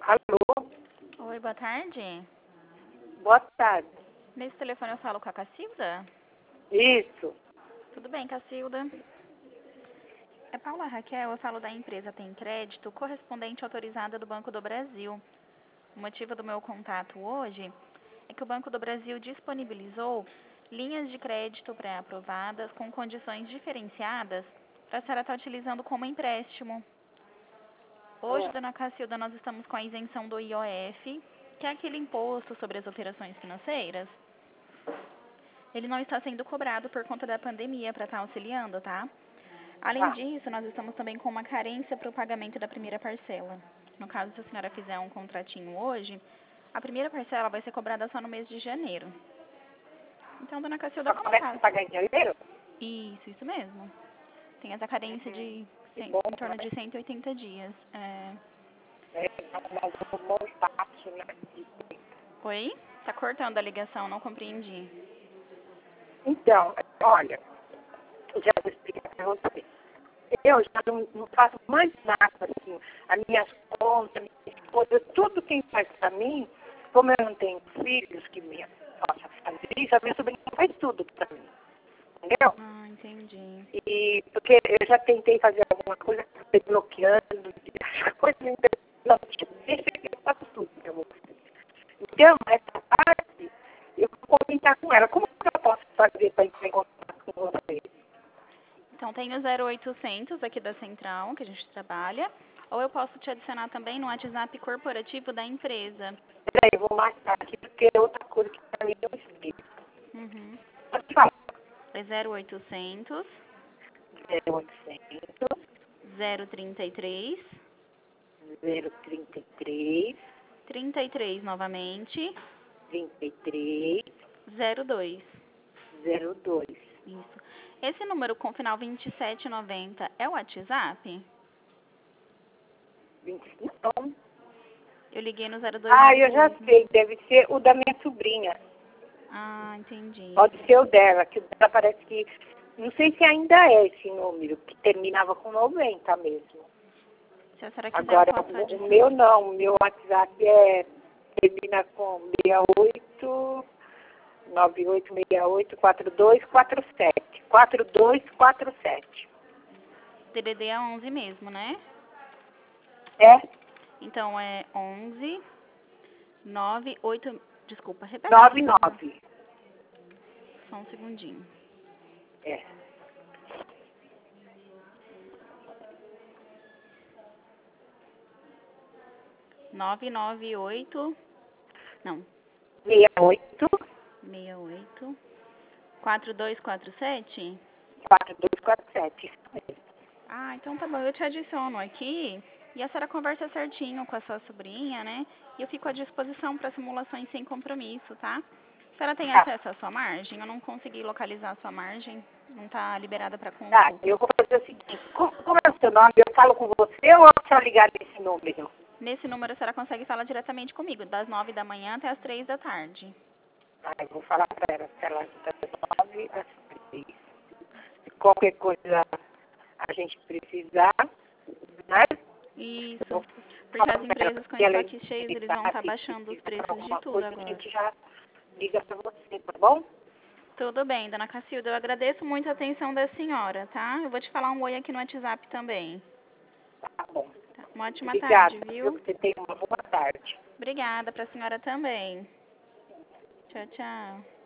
Alô? Oi, boa tarde. Boa tarde. Nesse telefone eu falo com a Cacilda? Isso. Tudo bem, Cacilda? É Paula Raquel, eu falo da empresa Tem Crédito, correspondente autorizada do Banco do Brasil. O motivo do meu contato hoje é que o Banco do Brasil disponibilizou linhas de crédito pré-aprovadas com condições diferenciadas para a senhora estar utilizando como empréstimo. Hoje, dona Cacilda, nós estamos com a isenção do IOF, que é aquele imposto sobre as operações financeiras. Ele não está sendo cobrado por conta da pandemia para estar auxiliando, tá? Além disso, nós estamos também com uma carência para o pagamento da primeira parcela. No caso, se a senhora fizer um contratinho hoje, a primeira parcela vai ser cobrada só no mês de janeiro. Então, dona Cacilda, como Começa a faz? pagar em janeiro? Isso mesmo. Tem essa carência de Que bom, em torno né? de 180 dias. Mas um bom espaço, né? Oi? Tá cortando a ligação, não compreendi. Então, olha, eu já vou explicar para você. Eu já não faço mais nada, assim. As minhas contas, minhas coisas, tudo quem faz para mim, como eu não tenho filhos que me possam fazer isso, a minha sobrinha faz tudo para mim. Entendeu? Ah, entendi. E porque eu já tentei fazer alguma coisa, bloqueando, as coisas não deixa que eu faço tudo para você. Então, essa parte, eu vou comentar com ela. Como que eu posso fazer para entrar em contato com você? Então, tem o 0800 aqui da Central, que a gente trabalha, ou eu posso te adicionar também no WhatsApp corporativo da empresa. Peraí, eu vou marcar aqui, porque é outra coisa que para mim não explica. Uhum. Pode falar. É 0800 0800 033 033 33 novamente 33 02. 02. Isso. Esse número com final 2790 é o WhatsApp? 25. Então, Eu liguei no 02 eu já mesmo. sei, deve ser o da minha sobrinha. Ah, entendi. Pode ser o dela, que o dela parece que. Não sei se ainda é esse número, que terminava com 90 mesmo. Se a senhora quiser, eu Agora, posso o adicionar. meu não, o meu WhatsApp termina com 68 9868 4247. 4247. DDD é 11 mesmo, né? É? Então, é 11 98... Desculpa, repete, por favor. 99. Só um segundinho. É. 998... Não, 68 68... 4247? 4247. Isso mesmo. Ah, então tá bom, eu te adiciono aqui e a senhora conversa certinho com a sua sobrinha, né? E eu fico à disposição para simulações sem compromisso, tá? A senhora tem Tá, acesso à sua margem? Eu não consegui localizar a sua margem, não tá liberada para tá. consulta. Eu vou fazer o seguinte. Como é o seu nome? Eu falo com você ou é só ligar nesse número? Nesse número a senhora consegue falar diretamente comigo, das 9 da manhã até as 3 da tarde. Eu vou falar para ela, se ela das 9 às 3. Se qualquer coisa a gente precisar, né? Eu Isso, vou porque falar as para ela, empresas com se ela estoques cheios, eles vão estar se baixando os precisar para preços de alguma tudo coisa, a agora. gente já liga para você, tá bom? Tudo bem, dona Cacilda, eu agradeço muito a atenção da senhora, tá? Eu vou te falar um oi aqui no WhatsApp também. Tá bom. Tá? Uma ótima Obrigada, tarde, viu? viu? Que você tenha uma boa tarde. Obrigada para a senhora também. Tchau, tchau.